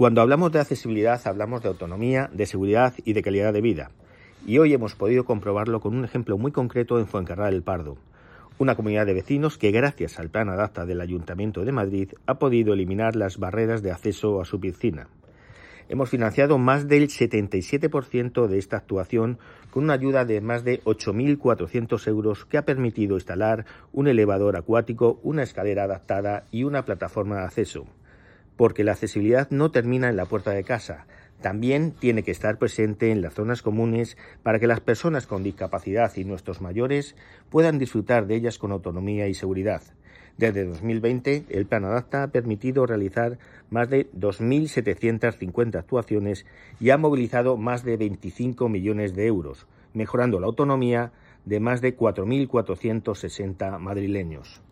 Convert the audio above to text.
Cuando hablamos de accesibilidad, hablamos de autonomía, de seguridad y de calidad de vida. Y hoy hemos podido comprobarlo con un ejemplo muy concreto en Fuencarral del Pardo, una comunidad de vecinos que, gracias al Plan Adapta del Ayuntamiento de Madrid, ha podido eliminar las barreras de acceso a su piscina. Hemos financiado más del 77% de esta actuación con una ayuda de más de 8.400 euros que ha permitido instalar un elevador acuático, una escalera adaptada y una plataforma de acceso. Porque la accesibilidad no termina en la puerta de casa, también tiene que estar presente en las zonas comunes para que las personas con discapacidad y nuestros mayores puedan disfrutar de ellas con autonomía y seguridad. Desde 2020, el Plan Adapta ha permitido realizar más de 2.750 actuaciones y ha movilizado más de 25 millones de euros, mejorando la autonomía de más de 4.460 madrileños.